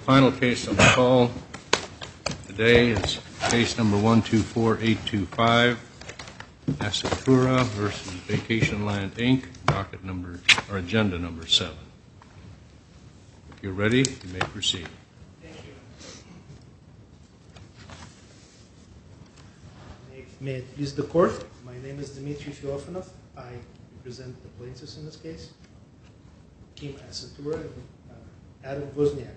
final case on the call today is case number 124825, Asatura versus Vacation Land, Inc., docket number, or agenda number 7. If you're ready, you may proceed. Thank you. May it please the court, my name is Dmitry Feofanov. I represent the plaintiffs in this case, Kim Asatura and Adam Wozniak.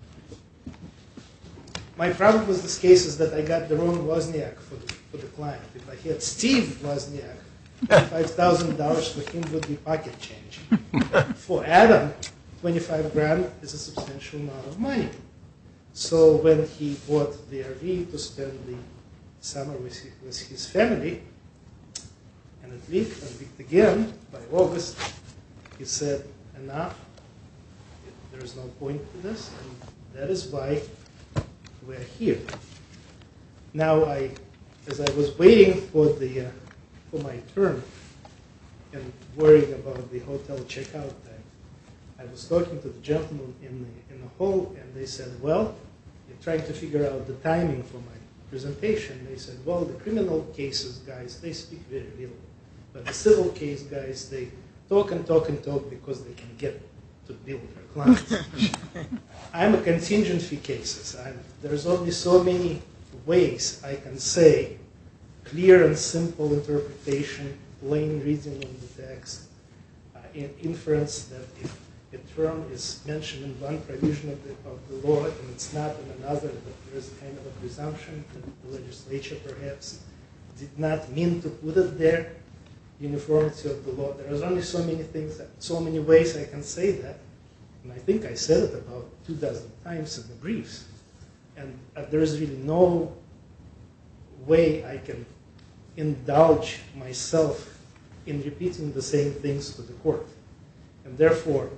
My problem with this case is that I got the wrong Wozniak for the client. If I had Steve Wozniak, $5,000 for him would be pocket change. For Adam, 25 grand is a substantial amount of money. So when he bought the RV to spend the summer with his family, and it leaked again by August, he said, enough, there's no point to this, and that is why we're here. Now, as I was waiting for my turn and worrying about the hotel checkout time, I was talking to the gentleman in the hall, and they said, well, you're trying to figure out the timing for my presentation. They said, well, the criminal cases guys, they speak very little. But the civil case guys, they talk and talk and talk because they can get to bill their clients. I'm a contingent fee cases. There's only so many ways I can say clear and simple interpretation, plain reading of the text, inference that if a term is mentioned in one provision of the law and it's not in another, that there is kind of a presumption that the legislature perhaps did not mean to put it there. Uniformity of the law. There is only so many things, so many ways I can say that, and I think I said it about 24 times in the briefs. And there is really no way I can indulge myself in repeating the same things to the court. And therefore,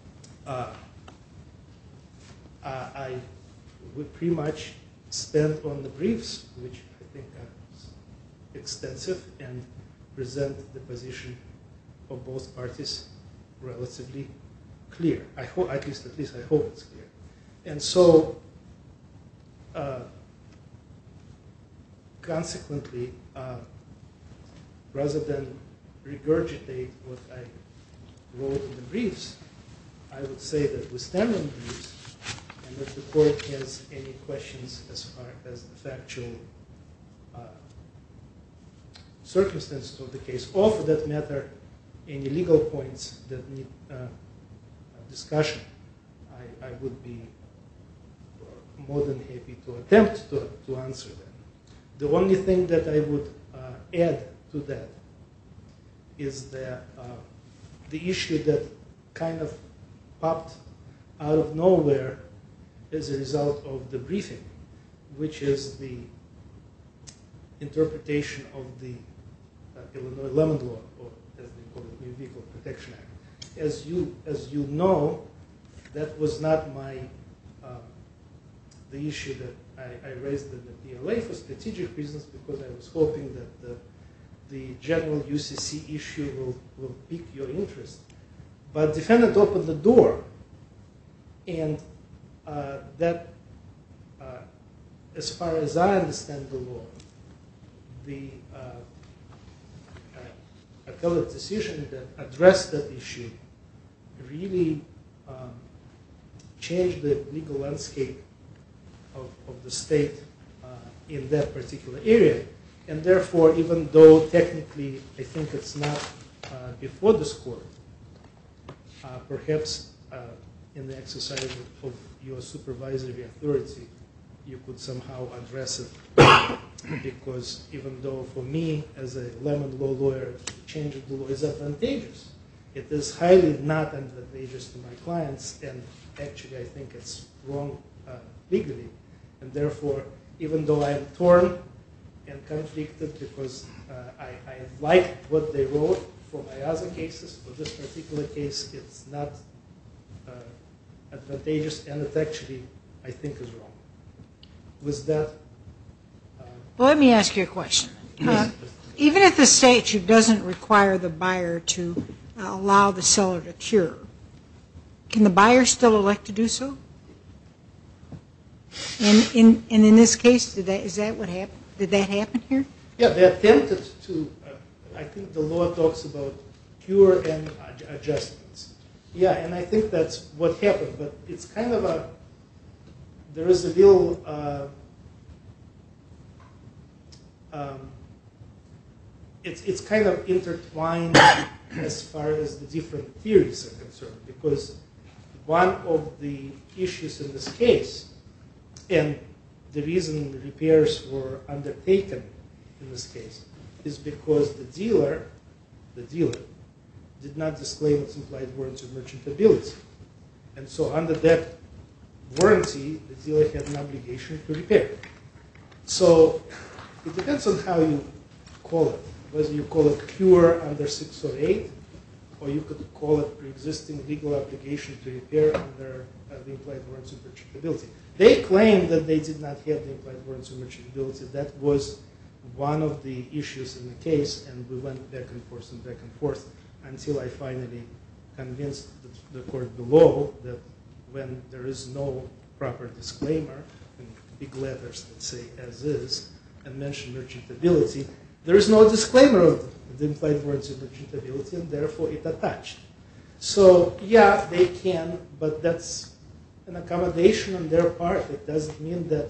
I would pretty much spend on the briefs, which I think are extensive, and present the position of both parties relatively clear. I hope, at least I hope it's clear. And so, consequently, rather than regurgitate what I wrote in the briefs, I would say that we stand on the briefs, and if the court has any questions as far as the factual circumstances of the case, or for that matter, any legal points that need discussion, I would be more than happy to attempt to answer them. The only thing that I would add to that is that the issue that kind of popped out of nowhere as a result of the briefing, which is the interpretation of the Illinois Lemon Law, or as they call it, New Vehicle Protection Act. As you know, that was not the issue that I raised in the PLA for strategic reasons, because I was hoping that the general UCC issue will pique your interest. But defendant opened the door, and that, as far as I understand the law, the appellate decision that addressed that issue really changed the legal landscape of the state in that particular area. And therefore, even though technically I think it's not before this court, perhaps in the exercise of your supervisory authority, you could somehow address it. Because even though for me, as a lemon law lawyer, change of the law is advantageous, it is highly not advantageous to my clients, and actually I think it's wrong legally. And therefore, even though I am torn and conflicted because I liked what they wrote for my other cases, for this particular case, it's not advantageous, and it actually, I think, is wrong. With that, well, let me ask you a question. Even if the statute doesn't require the buyer to allow the seller to cure, can the buyer still elect to do so? And in this case, is that what happened? Did that happen here? Yeah, they attempted to, I think the law talks about cure and adjustments. Yeah, and I think that's what happened, but it's kind of there is a real, it's kind of intertwined as far as the different theories are concerned, because one of the issues in this case, and the reason repairs were undertaken in this case, is because the dealer did not disclaim its implied warranty of merchantability. And so under that warranty, the dealer had an obligation to repair. So it depends on how you call it, whether you call it cure under 608, or you could call it pre-existing legal obligation to repair under the implied warranty of merchantability. They claimed that they did not have the implied warranty of merchantability. That was one of the issues in the case, and we went back and forth until I finally convinced the court below that when there is no proper disclaimer, in big letters that say as is, and mention merchantability, there is no disclaimer of the implied warranty of merchantability, and therefore it attached. So yeah, they can, but that's an accommodation on their part. It doesn't mean that.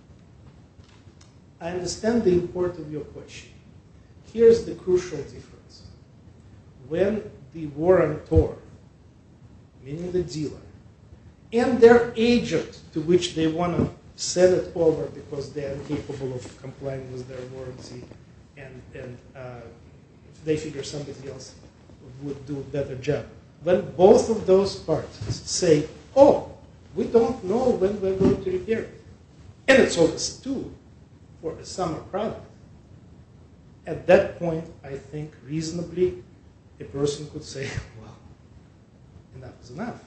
I understand the import of your question. Here's the crucial difference. When the warrantor, meaning the dealer, and their agent to which they want to send it over because they are incapable of complying with their warranty, and they figure somebody else would do a better job. When both of those parties say, oh, we don't know when we're going to repair it, and it's always due for a summer product, at that point, I think reasonably a person could say, well, enough is enough.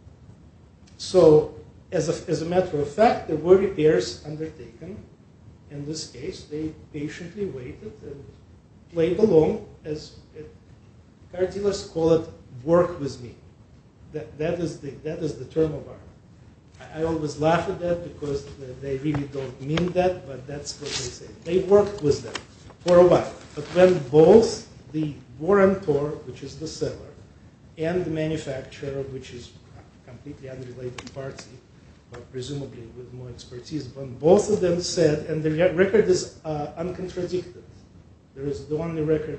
So as a matter of fact, there were repairs undertaken. In this case, they patiently waited and played along, as car dealers call it, work with me. That is the term of art. I always laugh at that because they really don't mean that, but that's what they say. They worked with them for a while. But when both the warrantor, which is the seller, and the manufacturer, which is a completely unrelated party, but presumably with more expertise, when both of them said, and the record is uncontradicted. There is the only record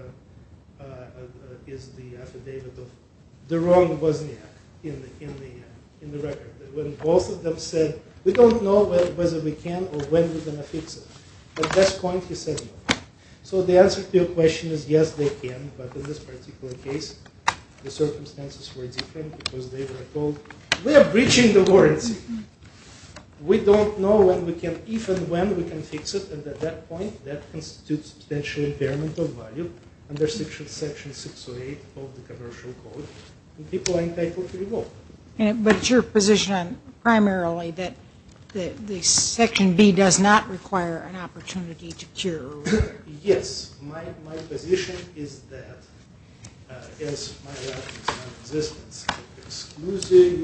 is the affidavit of Deron Wozniak in the record. When both of them said, we don't know whether we can or when we're going to fix it. At that point, he said no. So the answer to your question is yes, they can, but in this particular case, the circumstances were different because they were told, we are breaching the warranty. We don't know when we can, if and when we can fix it, and at that point, that constitutes substantial impairment of value under section 608 of the Commercial Code, and people are entitled to revoke. But it's your position on primarily that the Section B does not require an opportunity to cure. Yes, my position is that, as my reference on existence, exclusive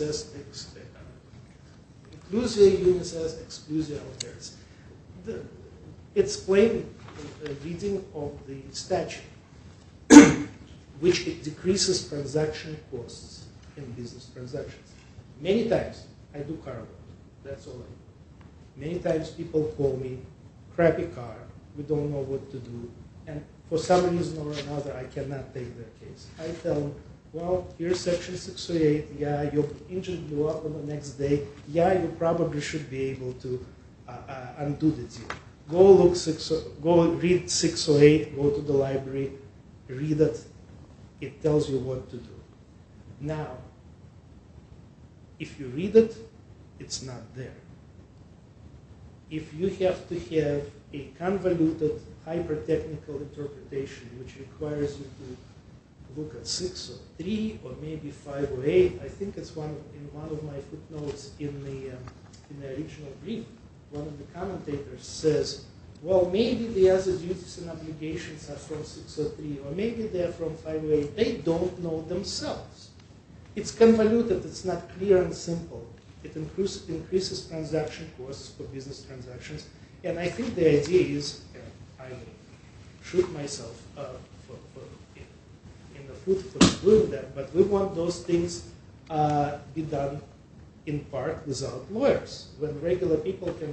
unices exclusive alters. It's plain reading of the statute, which it decreases transaction costs in business transactions. Many times, I do car work. That's all I do. Many times people call me, crappy car, we don't know what to do, and for some reason or another, I cannot take their case. I tell them, well, here's section 608, yeah, your engine blew up on the next day, yeah, you probably should be able to undo the deal. Go read 608, go to the library, read it, it tells you what to do. Now, if you read it, it's not there. If you have to have a convoluted, hyper-technical interpretation, which requires you to look at 603 or maybe 508, I think it's in one of my footnotes in the original brief, one of the commentators says, well, maybe the other duties and obligations are from 603, or maybe they're from 508. They don't know themselves. It's convoluted, it's not clear and simple. it increases transaction costs for business transactions. And I think the idea is, I shoot myself in the foot for doing that, but we want those things be done in part without lawyers. When regular people can,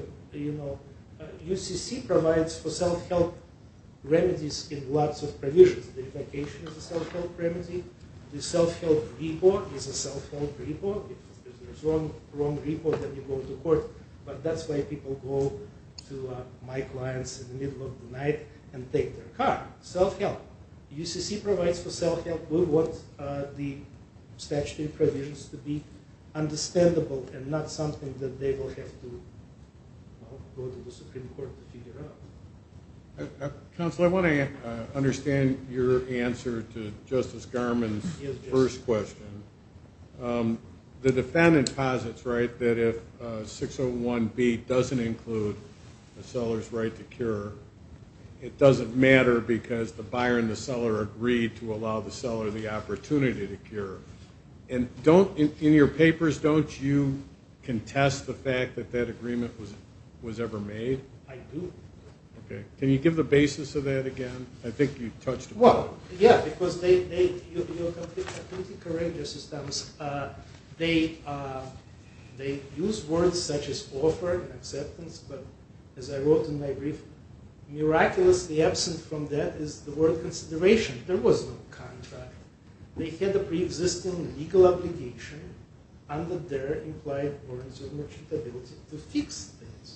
UCC provides for self-help remedies in lots of provisions. The revocation is a self-help remedy. The self-help repo is a self-help repo. If there's wrong repo, then you go to court. But that's why people go to my clients in the middle of the night and take their car. Self-help. UCC provides for self-help. We want the statutory provisions to be understandable and not something that they will have to go to the Supreme Court to figure out. Counsel, I want to understand your answer to Justice Garmon's first question. The defendant posits, right, that if 601B doesn't include the seller's right to cure, it doesn't matter because the buyer and the seller agreed to allow the seller the opportunity to cure. And in your papers, don't you contest the fact that that agreement was ever made? I do. Okay. Can you give the basis of that again? I think you touched upon it. Well, yeah, because you're completely correct, Justice Thomas. They use words such as offer and acceptance, but as I wrote in my brief, miraculously absent from that is the word consideration. There was no contract. They had a pre-existing legal obligation under their implied warranty of merchantability to fix things.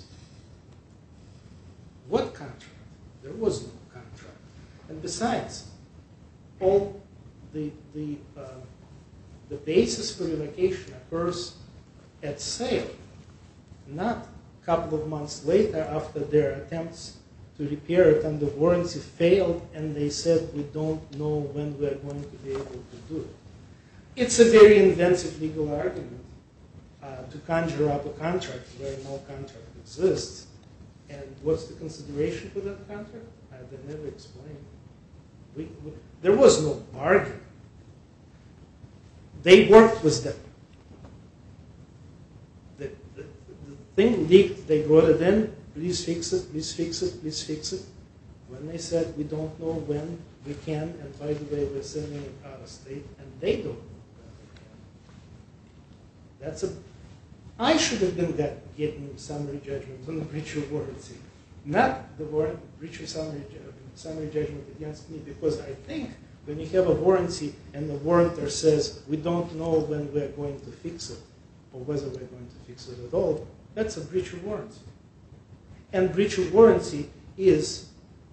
What contract? There was no contract. And besides, all the basis for revocation occurs at sale, not a couple of months later after their attempts to repair it under warranty failed and they said we don't know when we are going to be able to do it. It's a very inventive legal argument to conjure up a contract where no contract exists. And what's the consideration for that contract? They never explained. There was no bargain. They worked with them. The thing leaked, they brought it in, please fix it, please fix it, please fix it. When they said we don't know when we can, and by the way, we're sending it out of state, and they don't know when they can. I should have been getting summary judgment on the breach of warranty, not the breach of summary judgment against me, because I think when you have a warranty and the warrantor says we don't know when we're going to fix it, or whether we're going to fix it at all, that's a breach of warranty. And breach of warranty is,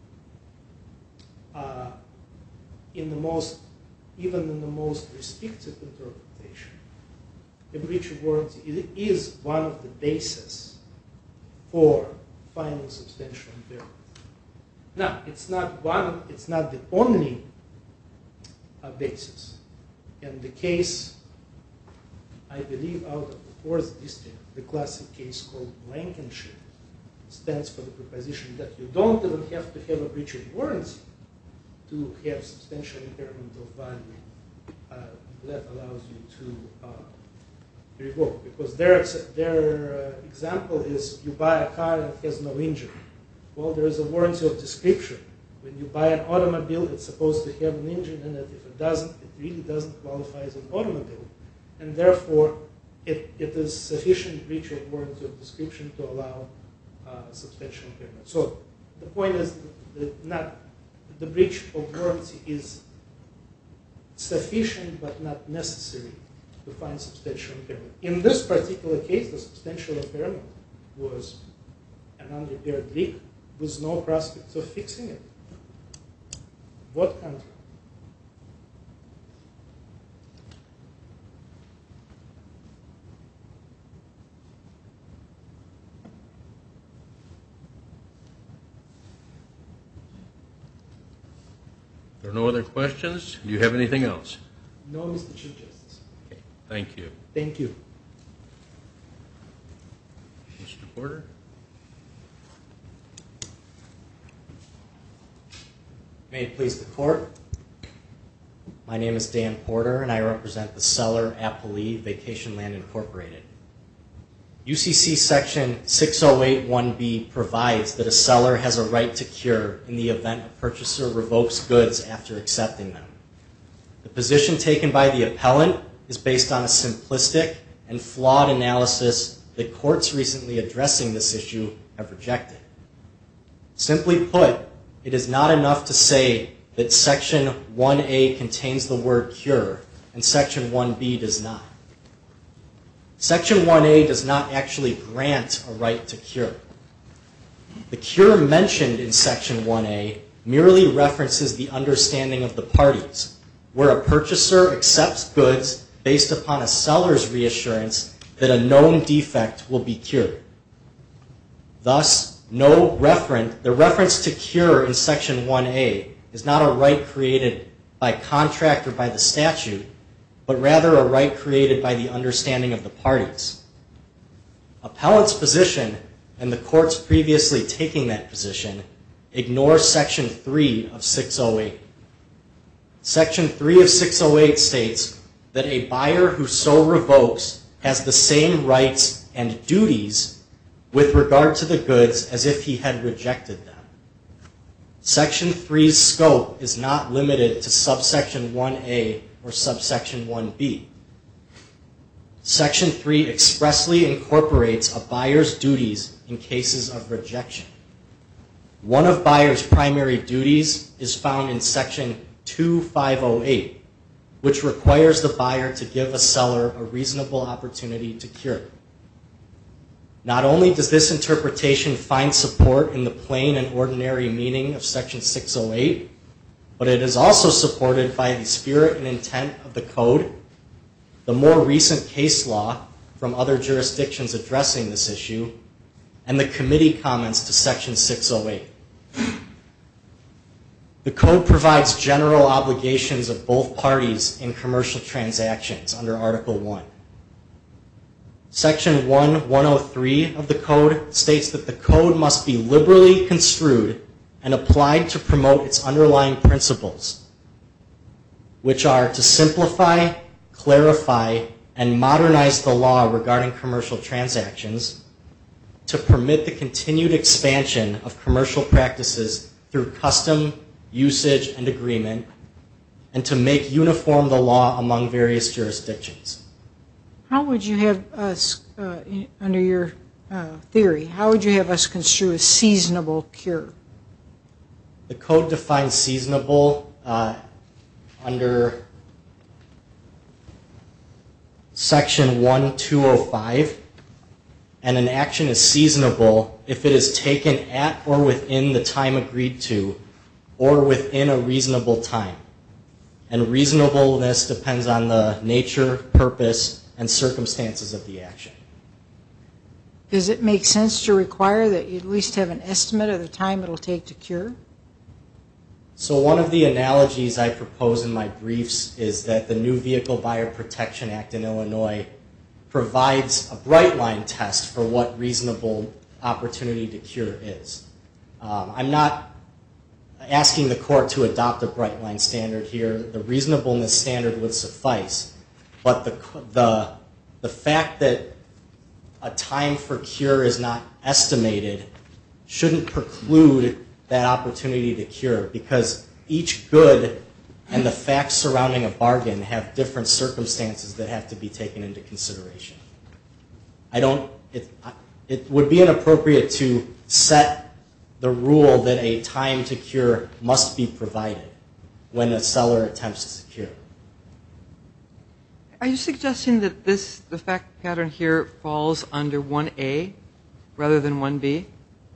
even in the most restrictive interpretation, a breach of warranty is one of the bases for finding substantial impairment. Now, it's not the only basis. In the case, I believe, out of the 4th District, the classic case called Blankenship stands for the proposition that you don't even have to have a breach of warranty to have substantial impairment of value that allows you to revoke. Because their example is you buy a car and it has no engine. Well, there is a warranty of description. When you buy an automobile, it's supposed to have an engine in it. If it doesn't, it really doesn't qualify as an automobile. And therefore, it is sufficient breach of warranty of description to allow substantial impairment. So the point is that the breach of warranty is sufficient but not necessary to find substantial impairment. In this particular case, the substantial impairment was an unrepaired leak with no prospects of fixing it. What contract? There are no other questions. Do you have anything else? No, Mr. Chief Justice. Okay. Thank you. Thank you. Mr. Porter? May it please the Court. My name is Dan Porter, and I represent the seller, Appalachia Vacation Land Incorporated. UCC section 608(1)B provides that a seller has a right to cure in the event a purchaser revokes goods after accepting them. The position taken by the appellant is based on a simplistic and flawed analysis that courts recently addressing this issue have rejected. Simply put, it is not enough to say that section 1A contains the word cure and section 1B does not. Section 1A does not actually grant a right to cure. The cure mentioned in section 1A merely references the understanding of the parties, where a purchaser accepts goods based upon a seller's reassurance that a known defect will be cured. Thus, the reference to cure in section 1A is not a right created by contract or by the statute, but rather a right created by the understanding of the parties. Appellant's position, and the courts previously taking that position, ignore section 3 of 608. Section 3 of 608 states that a buyer who so revokes has the same rights and duties with regard to the goods as if he had rejected them. Section 3's scope is not limited to subsection 1A or subsection 1B. Section 3 expressly incorporates a buyer's duties in cases of rejection. One of buyer's primary duties is found in section 2508, which requires the buyer to give a seller a reasonable opportunity to cure. Not only does this interpretation find support in the plain and ordinary meaning of section 608, but it is also supported by the spirit and intent of the code, the more recent case law from other jurisdictions addressing this issue, and the committee comments to section 608. The code provides general obligations of both parties in commercial transactions under Article 1. Section 103 of the code states that the code must be liberally construed and applied to promote its underlying principles, which are to simplify, clarify, and modernize the law regarding commercial transactions, to permit the continued expansion of commercial practices through custom, usage, and agreement, and to make uniform the law among various jurisdictions. How would you have us, under your theory, how would you have us construe a seasonable cure? The code defines seasonable under section 1205, and an action is seasonable if it is taken at or within the time agreed to or within a reasonable time. And reasonableness depends on the nature, purpose, and circumstances of the action. Does it make sense to require that you at least have an estimate of the time it'll take to cure? So one of the analogies I propose in my briefs is that the New Vehicle Buyer Protection Act in Illinois provides a bright line test for what reasonable opportunity to cure is. I'm not asking the court to adopt a bright line standard here. The reasonableness standard would suffice. But the fact that a time for cure is not estimated shouldn't preclude that opportunity to cure, because each good and the facts surrounding a bargain have different circumstances that have to be taken into consideration. It would be inappropriate to set the rule that a time to cure must be provided when a seller attempts to cure. Are you suggesting that the fact pattern here falls under 1A rather than 1B?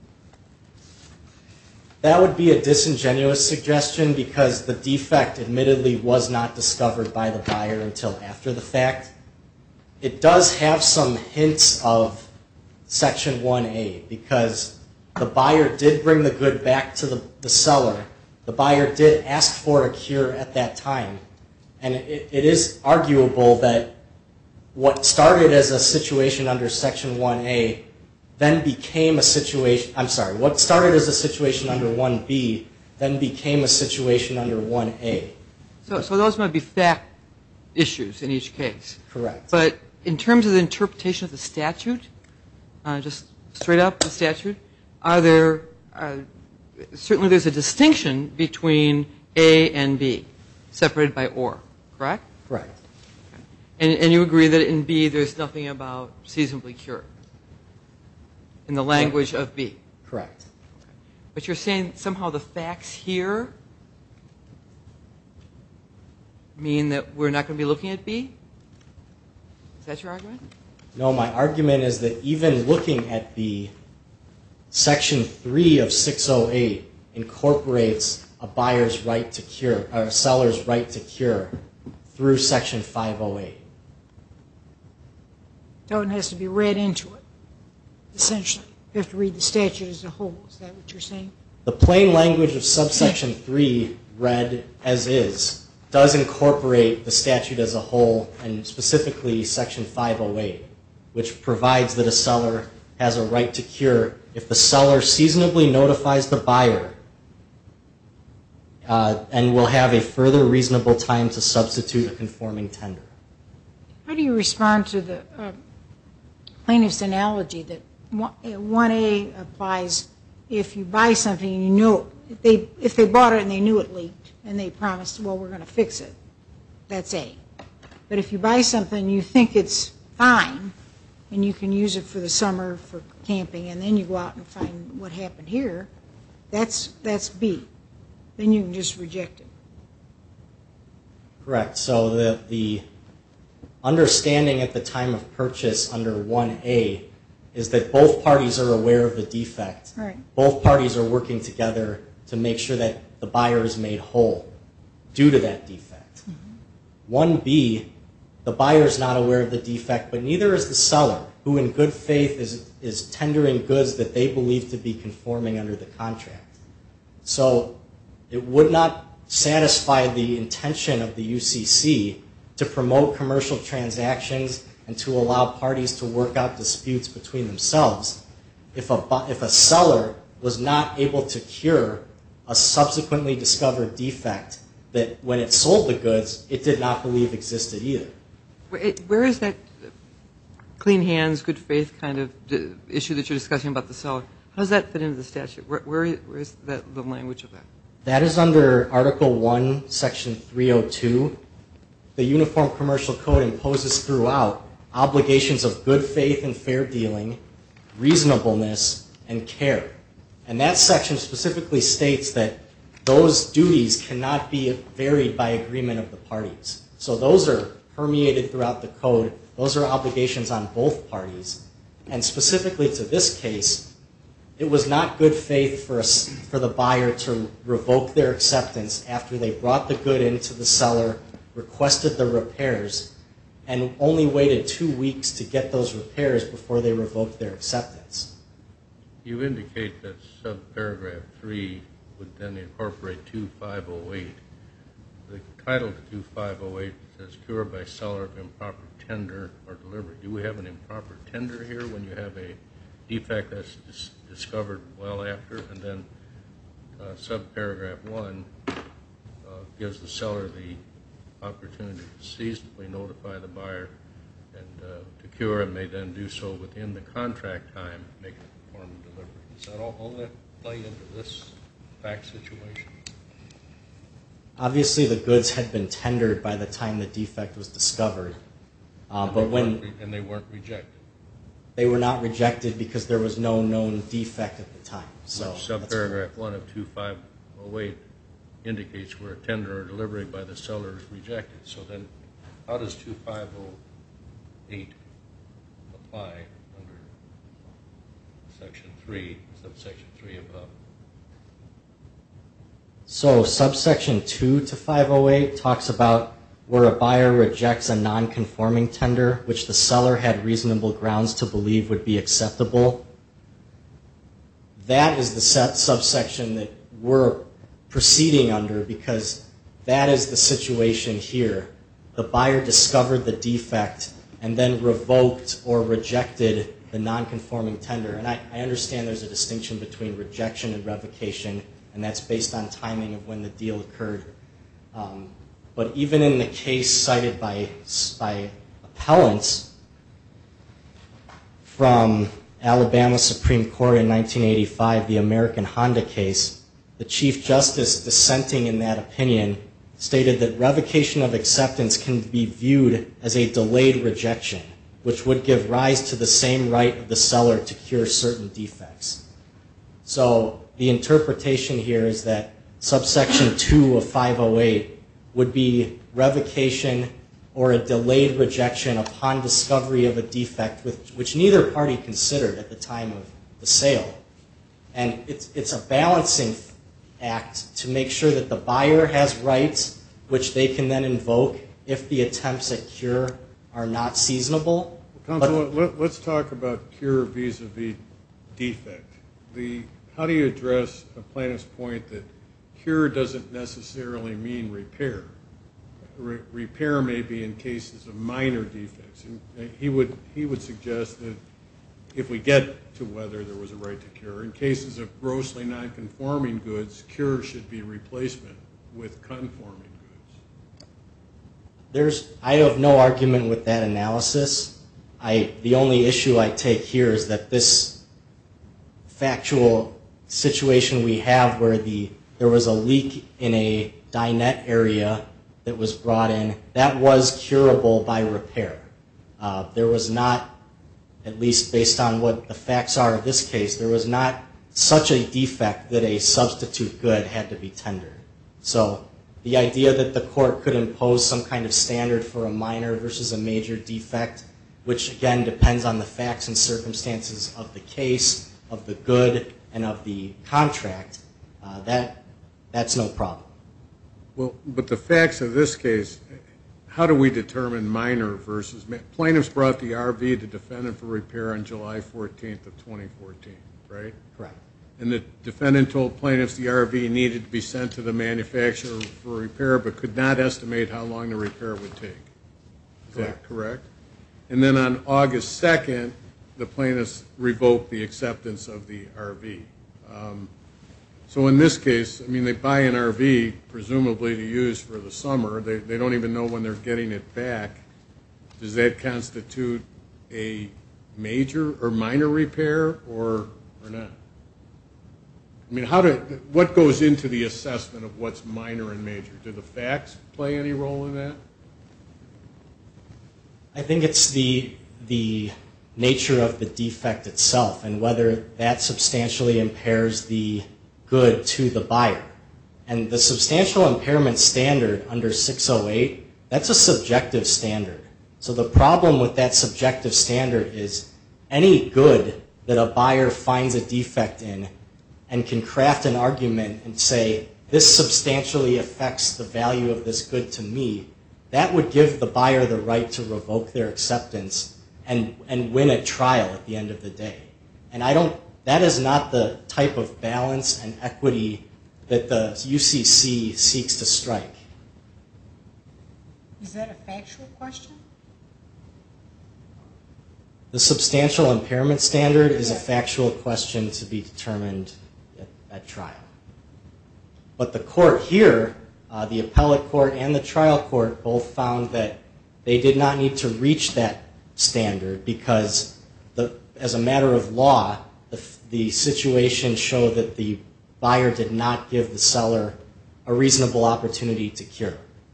That would be a disingenuous suggestion, because the defect admittedly was not discovered by the buyer until after the fact. It does have some hints of Section 1A, because the buyer did bring the good back to the seller. The buyer did ask for a cure at that time. And it is arguable that what started as a situation under Section 1A then became a situation, what started as a situation under 1B then became a situation under 1A. So those might be fact issues in each case. Correct. But in terms of the interpretation of the statute, just straight up the statute, are there, certainly there's a distinction between A and B, separated by or, correct? Correct. And you agree that in B there's nothing about seasonably cured in the language of B? Correct. But you're saying somehow the facts here mean that we're not going to be looking at B? Is that your argument? No, my argument is that even looking at B, Section 3 of 608 incorporates a buyer's right to cure, or a seller's right to cure through Section 508. So it has to be read into it, essentially. You have to read the statute as a whole. Is that what you're saying? The plain language of subsection 3, read as is, does incorporate the statute as a whole, and specifically Section 508, which provides that a seller has a right to cure if the seller seasonably notifies the buyer and will have a further reasonable time to substitute a conforming tender. How do you respond to the plaintiff's analogy that 1A applies if you buy something and you know, if they bought it and they knew it leaked and they promised, well, we're going to fix it, that's A. But if you buy something and you think it's fine and you can use it for the summer for camping and then you go out and find what happened here, that's B. Then you can just reject it. Correct. So the understanding at the time of purchase under 1A is that both parties are aware of the defect. Right. Both parties are working together to make sure that the buyer is made whole due to that defect. 1B, the buyer is not aware of the defect, but neither is the seller, who in good faith is tendering goods that they believe to be conforming under the contract. So it would not satisfy the intention of the UCC to promote commercial transactions and to allow parties to work out disputes between themselves if a seller was not able to cure a subsequently discovered defect that when it sold the goods, it did not believe existed either. Where is that clean hands, good faith kind of issue that you're discussing about the seller? How does that fit into the statute? Where is the language of that? That is under Article 1, Section 302. The Uniform Commercial Code imposes throughout obligations of good faith and fair dealing, reasonableness, and care. And that section specifically states that those duties cannot be varied by agreement of the parties. So those are permeated throughout the code. Those are obligations on both parties. And specifically to this case, it was not good faith for the buyer to revoke their acceptance after they brought the good into the seller, requested the repairs, and only waited 2 weeks to get those repairs before they revoked their acceptance. You indicate that subparagraph 3 would then incorporate 2508. The title to 2508 says cure by seller of improper tender or delivery. Do we have an improper tender here when you have a defect that's discovered well after? And then subparagraph 1 gives the seller the opportunity to seasonably notify the buyer and to cure, and may then do so within the contract time, make it perform the delivery. Does that all that play into this fact situation? Obviously, the goods had been tendered by the time the defect was discovered. And they weren't rejected. They were not rejected because there was no known defect at the time. So subparagraph 1 of 2508 indicates where a tender or delivery by the seller is rejected. So then how does 2508 apply under section 3, subsection 3 above? So subsection 2 to 508 talks about where a buyer rejects a non-conforming tender, which the seller had reasonable grounds to believe would be acceptable. That is the subsection that we're proceeding under, because that is the situation here. The buyer discovered the defect and then revoked or rejected the non-conforming tender. And I understand there's a distinction between rejection and revocation, and that's based on timing of when the deal occurred. But even in the case cited by appellants from Alabama Supreme Court in 1985, the American Honda case, the Chief Justice dissenting in that opinion stated that revocation of acceptance can be viewed as a delayed rejection, which would give rise to the same right of the seller to cure certain defects. So the interpretation here is that subsection 2 of 508 would be revocation or a delayed rejection upon discovery of a defect which neither party considered at the time of the sale. And it's a balancing act to make sure that the buyer has rights which they can then invoke if the attempts at cure are not seasonable. Counsel, let's talk about cure vis-a-vis defect. How do you address a plaintiff's point that cure doesn't necessarily mean repair? Repair may be in cases of minor defects. And he would suggest that if we get to whether there was a right to cure, in cases of grossly non-conforming goods, cure should be replacement with conforming goods. I have no argument with that analysis. The only issue I take here is that this factual situation we have where there was a leak in a dinette area that was brought in, that was curable by repair. There was not, at least based on what the facts are of this case, there was not such a defect that a substitute good had to be tendered. So the idea that the court could impose some kind of standard for a minor versus a major defect, which again depends on the facts and circumstances of the case, of the good, and of the contract, that's no problem. Well, but the facts of this case, how do we determine minor versus major? Plaintiffs brought the RV to defendant for repair on July 14th of 2014, right? Correct. And the defendant told plaintiffs the RV needed to be sent to the manufacturer for repair but could not estimate how long the repair would take. Is that correct? And then on August 2nd, the plaintiffs revoked the acceptance of the RV. So in this case, I mean, they buy an RV presumably to use for the summer. They don't even know when they're getting it back. Does that constitute a major or minor repair or not? I mean, what goes into the assessment of what's minor and major? Do the facts play any role in that? I think it's the nature of the defect itself and whether that substantially impairs the good to the buyer. And the substantial impairment standard under 608, that's a subjective standard. So the problem with that subjective standard is any good that a buyer finds a defect in and can craft an argument and say, this substantially affects the value of this good to me, that would give the buyer the right to revoke their acceptance and win at trial at the end of the day. And that is not the type of balance and equity that the UCC seeks to strike. Is that a factual question? The substantial impairment standard is a factual question to be determined at trial. But the court here, the appellate court and the trial court, both found that they did not need to reach that standard because as a matter of law, the situation showed that the buyer did not give the seller a reasonable opportunity to cure.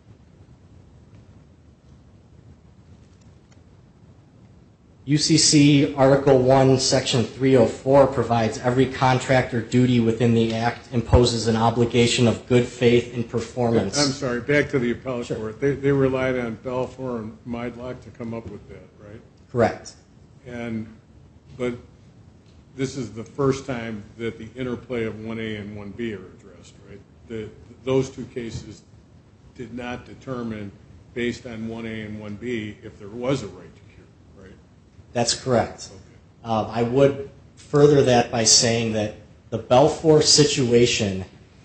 UCC Article 1, Section 304 provides every contract or duty within the Act imposes an obligation of good faith in performance. I'm sorry, back to the appellate court. They relied on Balfour and Meidlock to come up with that, right? Correct. But this is the first time that the interplay of 1A and 1B are addressed, right? Those two cases did not determine, based on 1A and 1B, if there was a right to cure, right? That's correct. Okay. I would further that by saying that the Balfour situation,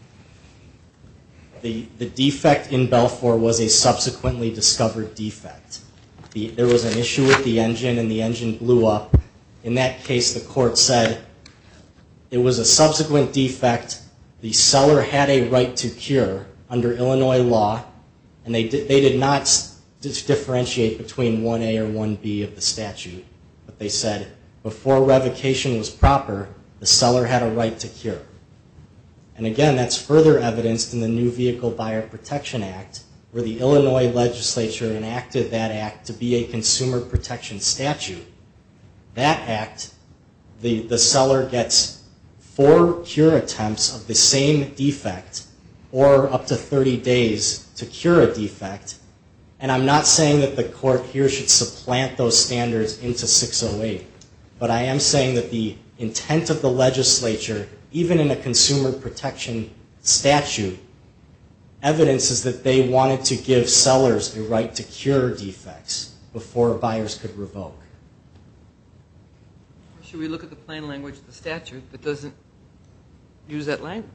the defect in Balfour was a subsequently discovered defect. There was an issue with the engine and the engine blew up. In that case, the court said it was a subsequent defect. The seller had a right to cure under Illinois law, and they did not differentiate between 1A or 1B of the statute. But they said before revocation was proper, the seller had a right to cure. And again, that's further evidenced in the New Vehicle Buyer Protection Act, where the Illinois legislature enacted that act to be a consumer protection statute. That act, the seller gets 4 cure attempts of the same defect, or up to 30 days to cure a defect. And I'm not saying that the court here should supplant those standards into 608, but I am saying that the intent of the legislature, even in a consumer protection statute, evidences that they wanted to give sellers a right to cure defects before buyers could revoke. Should we look at the plain language of the statute that doesn't use that language?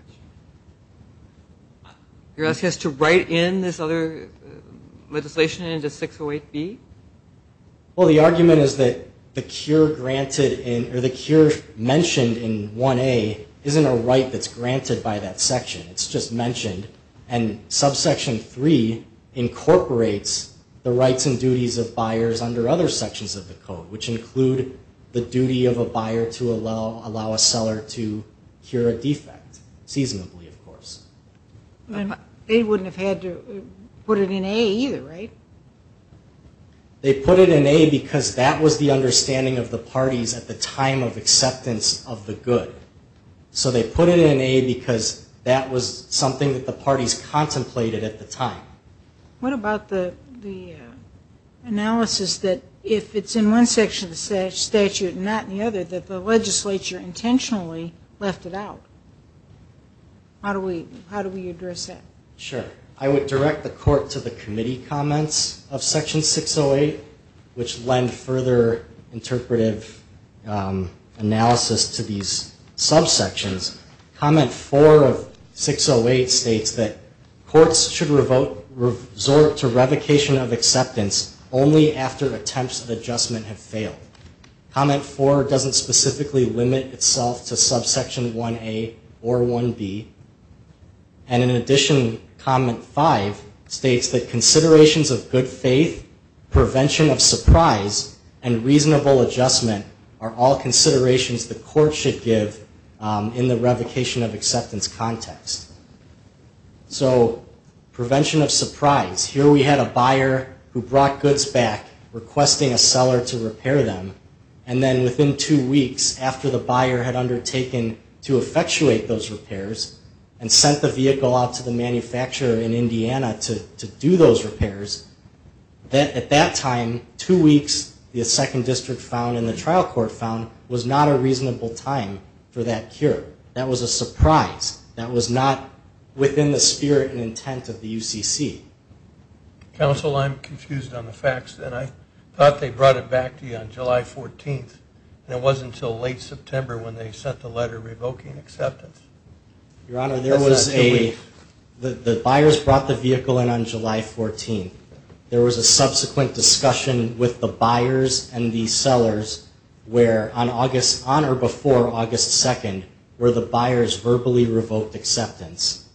You're asking us to write in this other legislation into 608B? Well, the argument is that the cure granted in, or the cure mentioned in 1A isn't a right that's granted by that section. It's just mentioned. And subsection 3 incorporates the rights and duties of buyers under other sections of the code, which include the duty of a buyer to allow a seller to cure a defect, seasonably, of course. And they wouldn't have had to put it in A either, right? They put it in A because that was the understanding of the parties at the time of acceptance of the good. So they put it in A because that was something that the parties contemplated at the time. What about the analysis that if it's in one section of the statute and not in the other, that the legislature intentionally left it out? How do we address that? Sure. I would direct the court to the committee comments of Section 608, which lend further interpretive analysis to these subsections. Comment 4 of 608 states that courts should resort to revocation of acceptance only after attempts at adjustment have failed. Comment 4 doesn't specifically limit itself to subsection 1A or 1B. And in addition, comment 5 states that considerations of good faith, prevention of surprise, and reasonable adjustment are all considerations the court should give in the revocation of acceptance context. So, prevention of surprise. Here we had a buyer who brought goods back requesting a seller to repair them, and then within 2 weeks after the buyer had undertaken to effectuate those repairs and sent the vehicle out to the manufacturer in Indiana to do those repairs, that at that time, 2 weeks, the second district found and the trial court found, was not a reasonable time for that cure. That was a surprise. That was not within the spirit and intent of the UCC. Counsel, I'm confused on the facts then. I thought they brought it back to you on July 14th, and it wasn't until late September when they sent the letter revoking acceptance. Your Honor, there was the buyers brought the vehicle in on July 14th. There was a subsequent discussion with the buyers and the sellers where on or before August 2nd, where the buyers verbally revoked acceptance.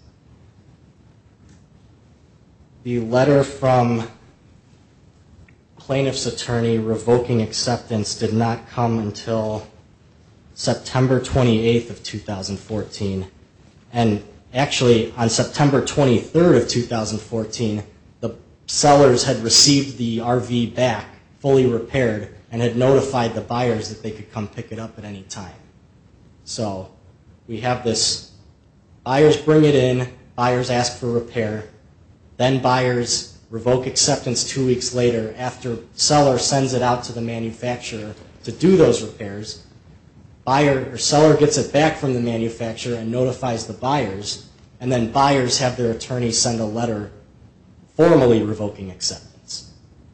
The letter from plaintiff's attorney revoking acceptance did not come until September 28th of 2014. And actually, on September 23rd of 2014, the sellers had received the RV back, fully repaired, and had notified the buyers that they could come pick it up at any time. So we have this, buyers bring it in, buyers ask for repair, then buyers revoke acceptance 2 weeks later after seller sends it out to the manufacturer to do those repairs. Buyer or seller gets it back from the manufacturer and notifies the buyers, and then buyers have their attorney send a letter formally revoking acceptance.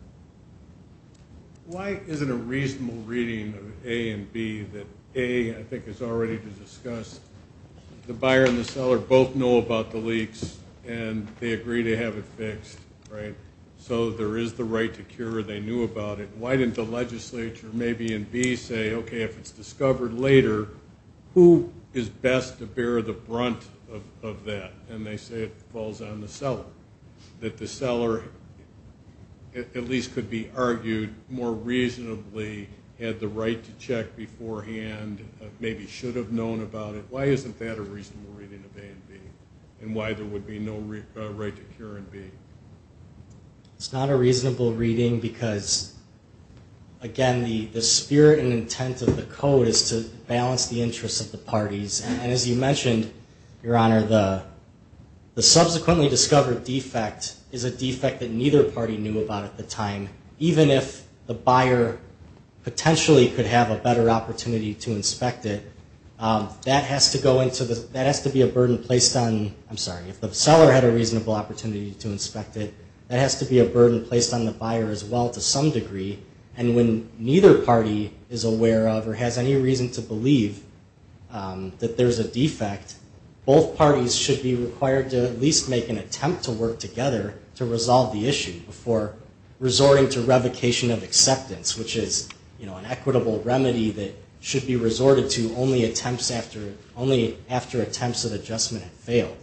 Why isn't a reasonable reading of A and B that A, I think, is already discussed, the buyer and the seller both know about the leaks and they agree to have it fixed, right? So there is the right to cure, they knew about it. Why didn't the legislature maybe in B say, okay, if it's discovered later, who is best to bear the brunt of that? And they say it falls on the seller. That the seller at least could be argued more reasonably had the right to check beforehand, maybe should have known about it. Why isn't that a reasonable reading of A and B? And why there would be no right to cure in B? It's not a reasonable reading because, again, the spirit and intent of the code is to balance the interests of the parties. And as you mentioned, Your Honor, the subsequently discovered defect is a defect that neither party knew about at the time, even if the buyer potentially could have a better opportunity to inspect it. That has to be a burden placed on, if the seller had a reasonable opportunity to inspect it, that has to be a burden placed on the buyer as well to some degree. And when neither party is aware of or has any reason to believe that there's a defect, both parties should be required to at least make an attempt to work together to resolve the issue before resorting to revocation of acceptance, which is an equitable remedy that should be resorted to only after attempts at adjustment have failed.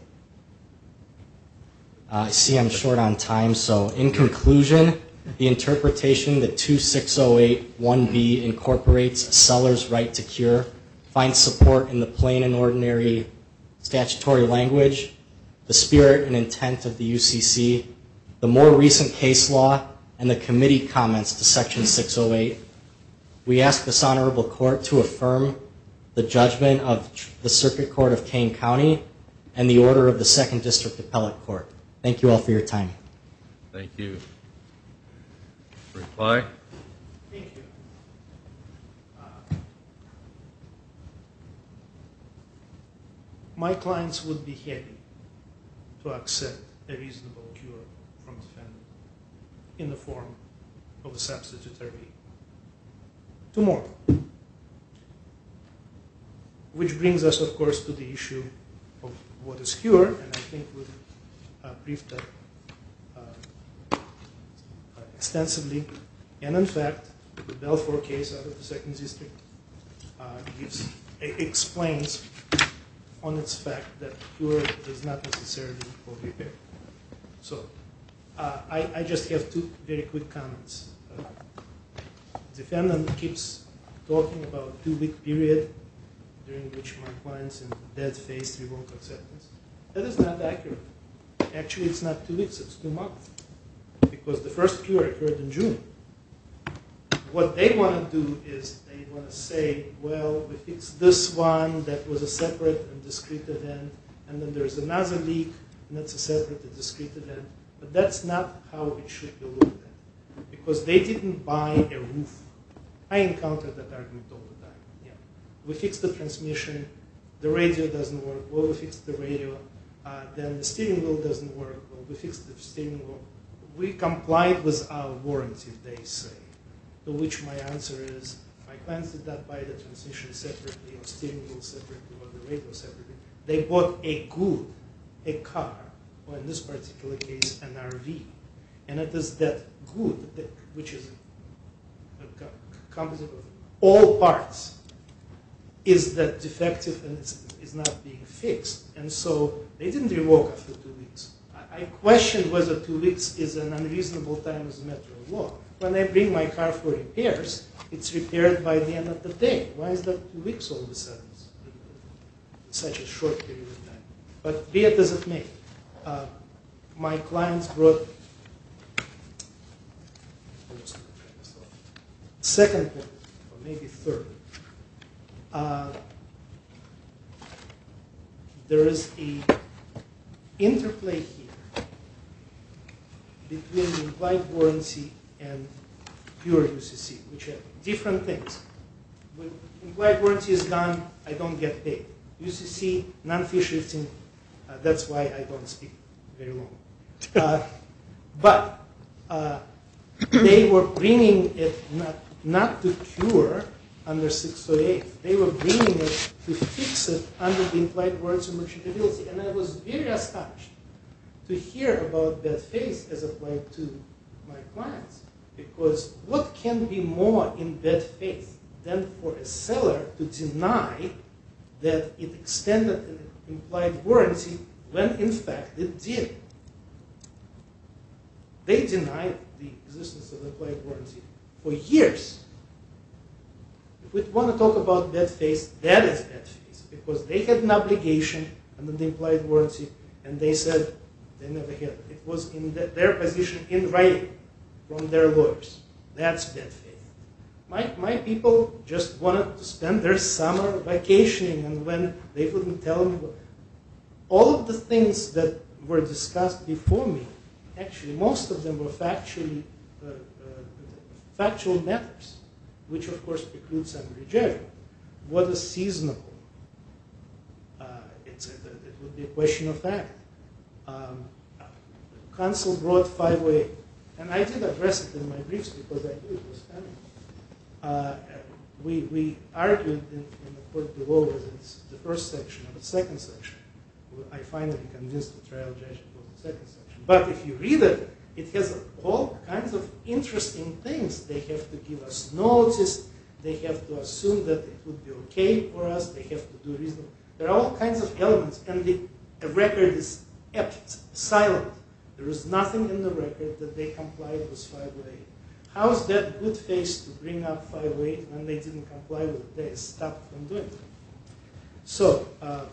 I see I'm short on time, so in conclusion, the interpretation that 26081B incorporates a seller's right to cure finds support in the plain and ordinary statutory language, the spirit and intent of the UCC, the more recent case law, and the committee comments to Section 608. We ask this honorable court to affirm the judgment of the Circuit Court of Kane County and the order of the 2nd District Appellate Court. Thank you all for your time. Thank you. Reply? Thank you. My clients would be happy to accept a reasonable cure from the defendant in the form of a substitutory tomorrow. Which brings us, of course, to the issue of what is cure, and I think we've briefed that extensively. And in fact, the Belfour case out of the 2nd District explains on its fact that cure does not necessarily equal repair. So I just have two very quick comments. Defendant keeps talking about a 2-week period during which my clients in bad faith revoke acceptance. That is not accurate. Actually, it's not 2 weeks, it's 2 months. Because the first cure occurred in June. What they want to do is they want to say, well, we fixed this one that was a separate and discrete event, and then there's another leak, and that's a separate and discrete event. But that's not how it should be looked at. Because they didn't buy a roof. I encounter that argument all the time. Yeah. We fixed the transmission, the radio doesn't work. Well, we fixed the radio, then the steering wheel doesn't work. Well, we fixed the steering wheel. We complied with our warranty, they say. To which my answer is, my clients did not buy the transmission separately, or steering wheel separately, or the radio separately. They bought a good, a car, or in this particular case, an RV. And it is that good, which is a composite of all parts, is that defective and is not being fixed. And so they didn't revoke after 2 weeks. I question whether 2 weeks is an unreasonable time as a matter of law. When I bring my car for repairs, it's repaired by the end of the day. Why is that 2 weeks all of a sudden? Such a short period of time. But be it as it may, my clients brought second point, or maybe third. There is an interplay here between the implied warranty and pure UCC, which are different things. When implied warranty is done, I don't get paid. UCC, non-fee shifting, that's why I don't speak very long. But they were bringing it not to cure under 608. They were bringing it to fix it under the implied warranty and merchantability. And I was very astonished to hear about bad faith as applied to my clients. Because what can be more in bad faith than for a seller to deny that it extended an implied warranty when in fact it did? They denied the existence of implied warranty for years. we want to talk about bad faith, that is bad faith, because they had an obligation under the implied warranty, and they said they never had it. It was in their position in writing from their lawyers. That's bad faith. My people just wanted to spend their summer vacationing, and when they wouldn't tell me, all of the things that were discussed before me, actually most of them were factual matters, which of course preclude summary judgment. What is seasonable? It would be a question of fact. Counsel brought 508, and I did address it in my briefs because I knew it was coming. We argued in the court below whether it's the first section or the second section. I finally convinced the trial judge it was the second section. But if you read it, it has all kinds of interesting things. They have to give us notice. They have to assume that it would be okay for us. They have to do reasonable. There are all kinds of elements, and the record is silent. There is nothing in the record that they complied with 508. How is that good faith to bring up 508 when they didn't comply with it? They stopped from doing it. So,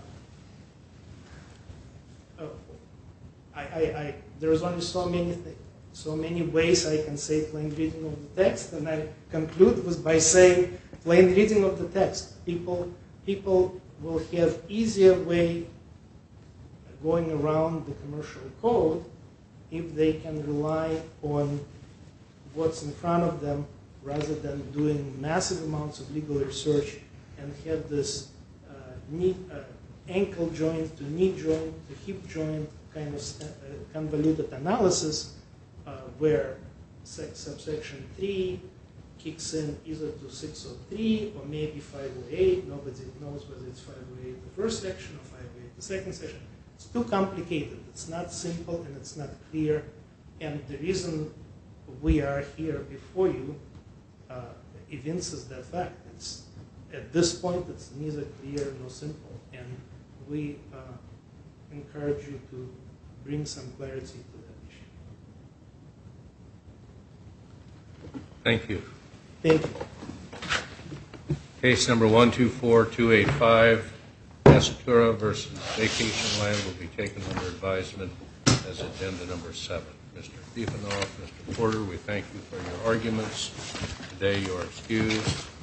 there's only so many ways I can say plain reading of the text, and I conclude by saying plain reading of the text. People will have easier way going around the commercial code if they can rely on what's in front of them rather than doing massive amounts of legal research and have this ankle joint to knee joint to hip joint kind of convoluted analysis where subsection 3 kicks in either to 603 or maybe 508. Nobody knows whether it's 508 the first section or 508 the second section. It's too complicated. It's not simple and it's not clear. And the reason we are here before you evinces that fact. It's, at this point, it's neither clear nor simple. And we encourage you to bring some clarity to that issue. Thank you. Thank you. Case number 124285, Asatura versus Vacation Land will be taken under advisement as agenda number 7. Mr. Stefanoff, Mr. Porter, we thank you for your arguments. Today you are excused.